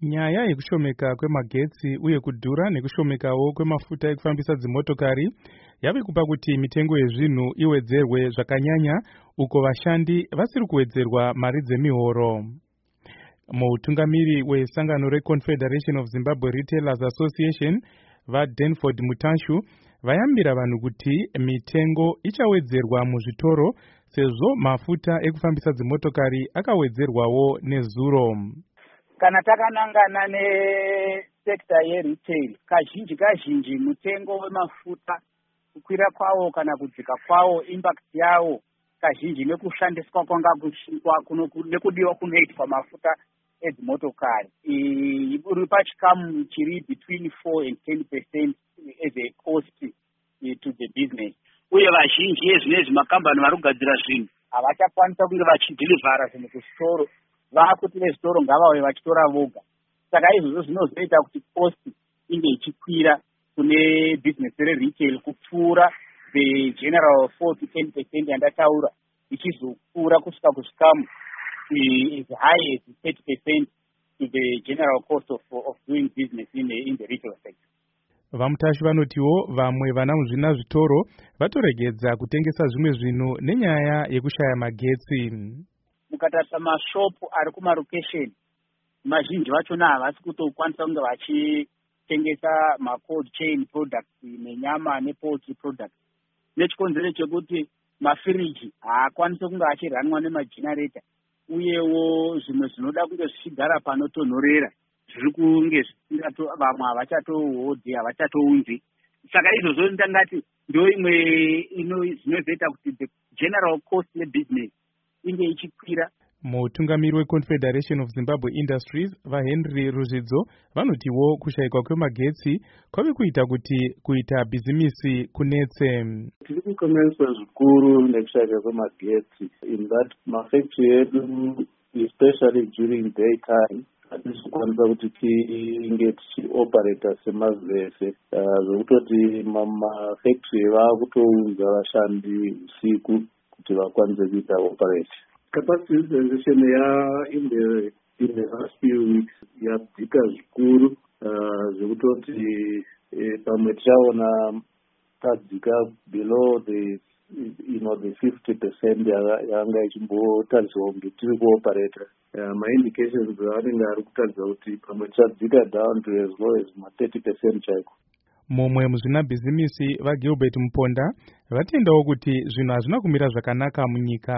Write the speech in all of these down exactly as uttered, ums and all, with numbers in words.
Nyaya yekushomeka kwemagetsi uye kudhura nekushomekawo kwemafuta ekufambisa dzimotokari yave kupa kuti mitengo yezvinhu iwedzerwe zvakanyanya uko vashandi vasiri kuwedzerwa mari dzemihoro. Mutungamiri wesangano reConfederation of Zimbabwe Retailers Association vaDanford Mutashu vayambira vanhu kuti mitengo ichawedzerwa muzvitoro sezvo mafuta ekufambisa dzimotokari akawedzerwawo nezuro. Kana takanangana nesekta yeretail, kazhinji kazhinji mutengo wemafuta kukwira kwawo kana kudzika kwawo, impact yawo kazhinji nekushandiswa kwanga nekudiwa kunoitwa mafuta edzimotokari uri pachikamu chiri between four and ten percent as a cost to the business. Uye vazhinji ezvinezvi makambani vari kugadzira zvinhu havachakwanisa kunge vachidhilivhara zvinhu kuzvitoro, vakuti vezvitoro ngavave vachitora voga. Saka izvozvo zvinozoita kuti cost inge ichikwira kune business reretail kupfuura the general four to ten percent yandataura, ichizokura kusvika kuzvikamu as high as thirty percent to the general cost of, of doing business in the, in the retail sector. Vamutashi vanotiwo vamwe vana muzvina zvitoro vatoregedza kutengesa zvimwe zvinhu nenyaya yekushaya magetsi. Mukatarisa mashopu ari kumarokesheni, mazhinji vachona havasi kutokwanisa kunge vachitengesa macold chain products nenyama nepoultry products, nechikonzero chekuti mafiriji haakwanisi kunge achiranwa nemagenerator, uyewo zvimwe zvinoda kunge zvichigara panotonhorera zviri kunge zvisingato, vamwe havachatohodhi, havachatounzi. Saka izvozvo ndangati ndo imwe zvinozoita kuti the general cost yebusiness inge ichikwira. Mutungamiri weConfederation of Zimbabwe Industries vaHenry Ruzvidzo vanotiwo kushayikwa kwemagetsi kwave kuita kuti kuita bhizimisi kunetse. Tiri kukomenswa zvikuru nekushayika kwemagetsi in that mafactory edu especially during daytime hatisi kukwanisa kuti tinge tichioperata semazvese, zvokutoti mamafactory vaakutounza vashandi usiku kuti vakwanise kuita operate. Capacity utilization ya in the in the last few weeks yadzika zvikuru, zvokutoti pamwe tichaona tadzika below the you know the fifty percent yanga ichimbotariswa kuti tiri kuoperata. Ma-indications anenge ari kutaridza kuti pamwe tichadzika down to as low as ma thirty percent chaiko. Mumwe muzvina bhizimisi vaGilbert Muponda vatendawo kuti zvinhu hazvina kumira zvakanaka munyika.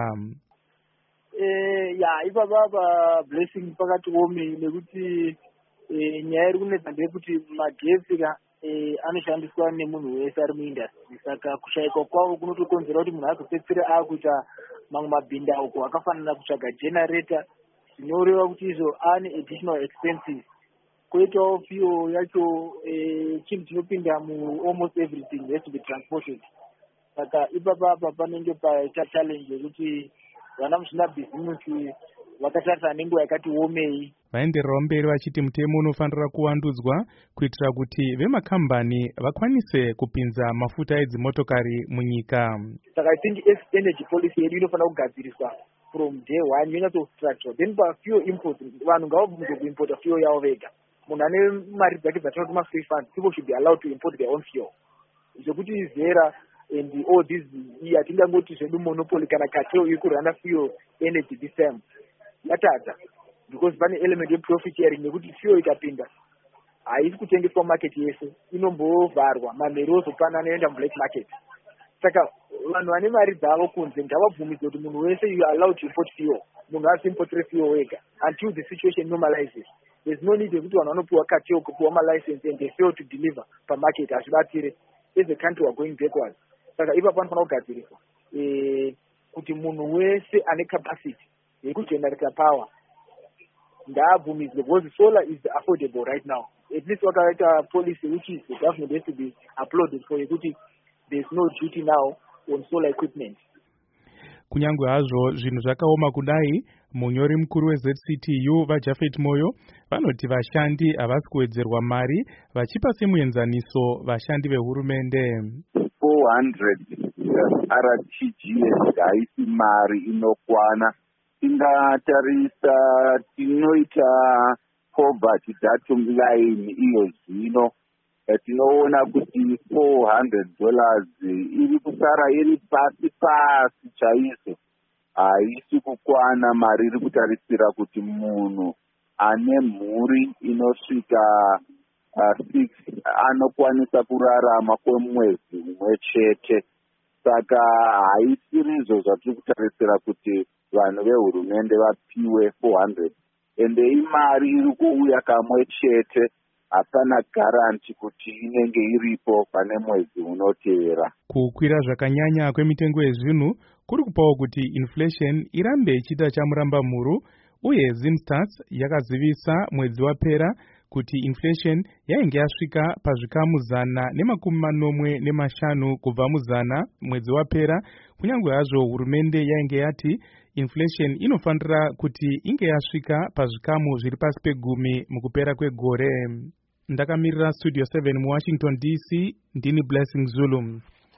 Eh ya ipa baba blessing pakati womi nekuti nyaya iri kunetsa ndeyekuti magetsi eh anoshandiswa nemunhu wese ari muindustry, saka kushayikwa kwawo kunotokonzera kuti munhu azopedzisira akuita mamwe mabhinda uko akafanana kutsvaga generator, zvinoreva kuti izvo ane additional expenses. Koitawo fuel yacho chinhu chinopinda mu almost everything has to be transported. Saka ipapa panenge paita challenge yekuti vana muzvina bhizimusi vakatarisa nenguva yakati omei. Vaendererawo mberi vachiti mutemo unofanira kuwandudzwa kuitira kuti vemakambani vakwanise kupinza mafuta edzimotokari munyika. Saka I think energy policy yedu inofanira kugadziriswa from day one, yonyatsostructure. Then pafuel import, vanhu ngavabvunze kuimporta fuel yavo vega. Munhu ane mari dzake dzatinoti ma-free funds, people should be allowed to import their own fuel. Zvekuti zera and all these yatingangoti zvedu monopoly kana cartel iri kurana fuel energy this time yatadza, because pane element yeprofit sharing nekuti fuel ikapinda haisi kutengeswa market yese, inombovharwa, mamheri ozopana anoenda mublack market. Saka vanhu vane mari dzavo kunze ngavabvumidze kuti munhu wese you are allowed to import fuel, munhu asimportere fuel wega until the situation normalizes. There's no need yekuti vanhu vanopiwa cartel kupiwa ma-license and they fail to deliver pamarket. Hazvibatsire. As a country we are going backwards. Saka ipa panofanira kugadziriswa eh kuti munhu wese ane capacity yekugenerata power ndaabvumidzwe, because solar is affordable right now. At least wakaita policy which is the government has to be applauded for, yekuti there's no duty now on solar equipment. Kunyangwe hazvo zvinhu zvakaoma kudai, munyori mukuru weZ C T U vaJafet Moyo vanoti vashandi havasi kuwedzerwa mari, vachipa semuenzaniso vashandi vehurumende. four hundred R T G S haisi mari inokwana. Tingatarisa tinoita poverty datum line iyo zvino tinoona kuti four hundred dollars iri kusara iri pasi pasi chaizvo, haisi kukwana mari iri kutarisira kuti munhu ane mhuri inosvika uh, six anokwanisa kurarama kwemwedzi umwe chete. Saka haisirizvo zvatiri kutarisira kuti vanhu vehurumende vapiwe four hundred, ende imari iri kuuya kamwe chete, hapana garanti kuti inenge iripo pane mwedzi unotevera. Kukwira zvakanyanya kwemitengo yezvinhu kuri kupawo kuti inflation irambe ichiita chamuramba mhuru, uye Zimstats yakazivisa mwedzi wapera kuti inflation yainge yasvika pazvikamu zana nemakumi manomwe nemashanu kubva muzana mwedzi wapera, kunyange hazvo hurumende yainge yati inflation inofanira kuti inge yasvika pazvikamu zviri pasi pegumi mukupera kwegore. Ndakamirira Studio seven muWashington D C, ndini Blessing Zulu.